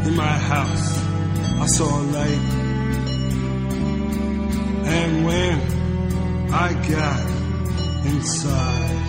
in my house, I saw a light. And when I got inside,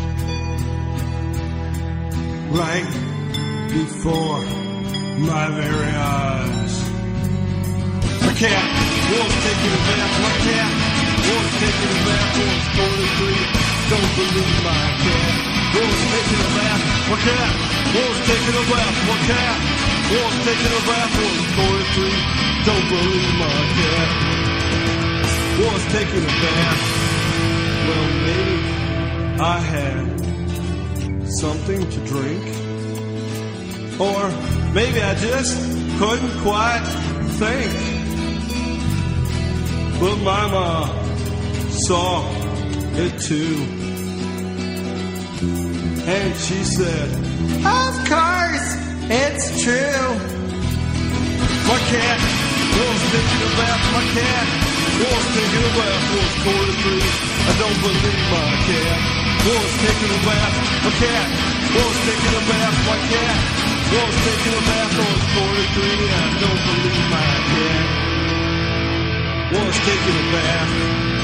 right before my very eyes, my cat was taking a bath. My cat was taking a bath. Was going to sleep. Don't believe my cat was taking a bath. My cat was taking a bath. My cat was taking a bath. Was going to sleep. Don't believe my cat was taking a bath. Well, maybe I had something to drink, or maybe I just couldn't quite think. But Mama saw it too, and she said, "Of course, it's true." My cat was taking a bath. My cat was taking a bath. Was going to sleep. I don't believe my cat was taking a bath. My cat was taking a bath. My cat was taking a bath. Was going to sleep. I don't believe my cat was taking a bath.